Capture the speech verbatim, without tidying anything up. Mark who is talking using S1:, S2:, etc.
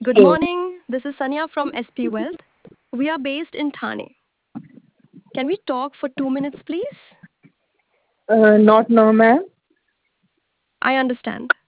S1: Good morning. This is Sanya from S P Wealth. We are based in Thane. Can we talk for two minutes, please?
S2: Uh, not now, ma'am.
S1: I understand.